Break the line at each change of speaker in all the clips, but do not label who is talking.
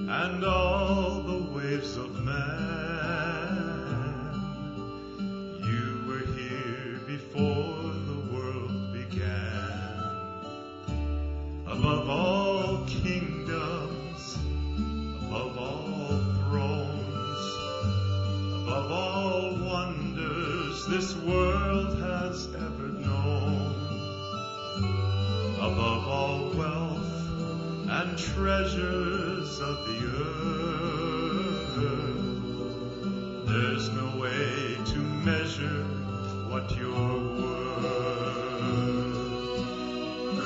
and all the waves of man. You were here before the world began. Above all kingdoms, above all thrones, above all wonders this world has ever known, above all wealth and treasures of the earth, there's no way to measure what you're worth.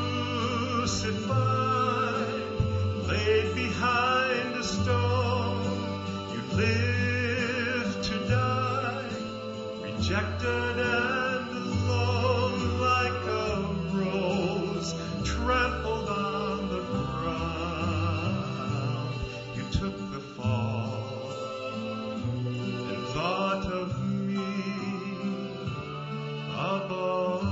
Crucified, laid behind a stone, you live to die, rejected and alone, like a rose trampled on the ground. You took the fall and thought of me above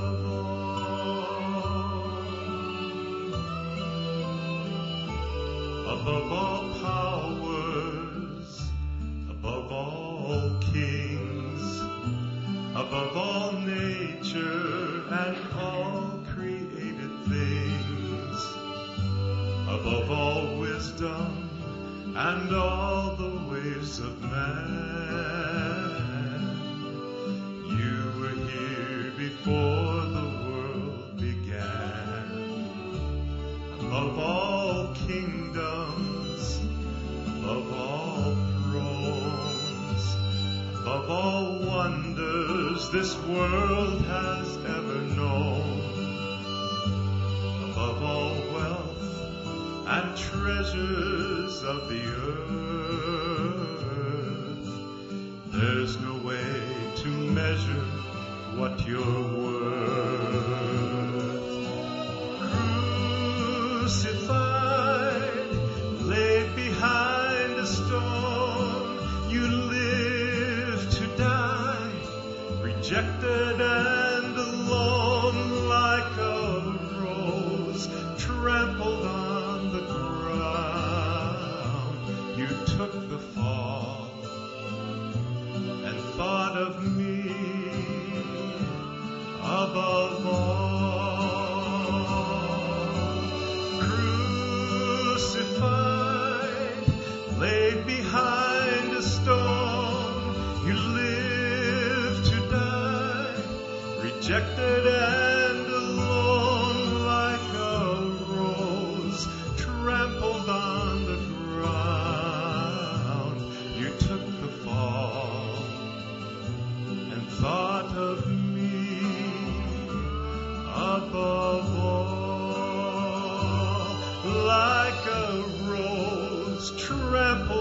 all powers, above all kings, above all nature and all created things, above all wisdom and all the ways of man. You were here before the world began. Above all kingdoms, above all thrones, above all wonders this world has ever known, above all wealth and treasures of the earth, there's no way to measure what you're worth. Crucified, laid behind a stone, you live to die, rejected and alone, like a rose trampled on the ground. You took the fall and thought of me above all. Crucified, laid behind a stone, you live to die, rejected and alone, like a rose trampled on the ground. You took the fall and thought of me above all, like a rose trampled